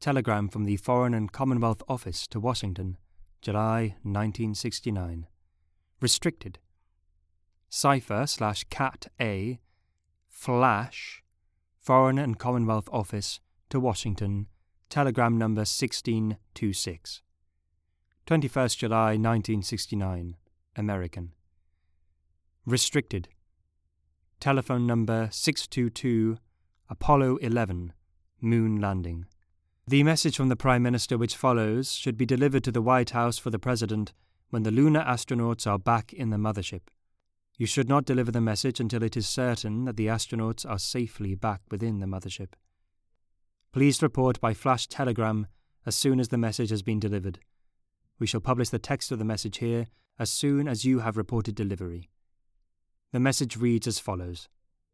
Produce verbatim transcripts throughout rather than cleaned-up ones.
Telegram from the Foreign and Commonwealth Office to Washington, July nineteen sixty-nine. Restricted. Cipher slash cat A, flash, Foreign and Commonwealth Office to Washington, telegram number sixteen twenty-six. twenty-first July nineteen sixty-nine, American. Restricted. Telephone number six two two, Apollo eleven, moon landing. The message from the Prime Minister which follows should be delivered to the White House for the President when the lunar astronauts are back in the mothership. You should not deliver the message until it is certain that the astronauts are safely back within the mothership. Please report by flash telegram as soon as the message has been delivered. We shall publish the text of the message here as soon as you have reported delivery. The message reads as follows.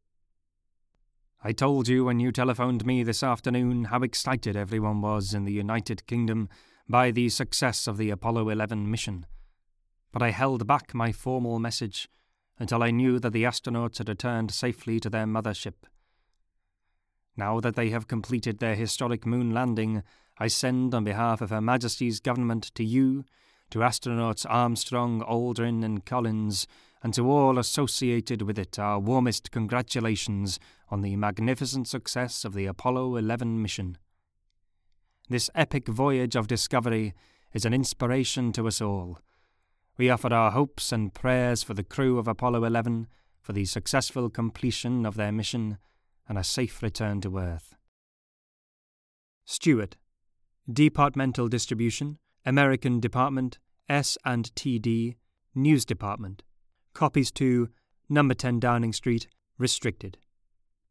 I told you when you telephoned me this afternoon how excited everyone was in the United Kingdom by the success of the Apollo eleven mission, but I held back my formal message until I knew that the astronauts had returned safely to their mothership. Now that they have completed their historic moon landing, I send on behalf of Her Majesty's government to you, to astronauts Armstrong, Aldrin and Collins, and to all associated with it our warmest congratulations on the magnificent success of the Apollo eleven mission. This epic voyage of discovery is an inspiration to us all. We offer our hopes and prayers for the crew of Apollo eleven, for the successful completion of their mission, and a safe return to Earth. Stewart. Departmental Distribution, American Department, S and T D, News Department. Copies to Number ten Downing Street, restricted.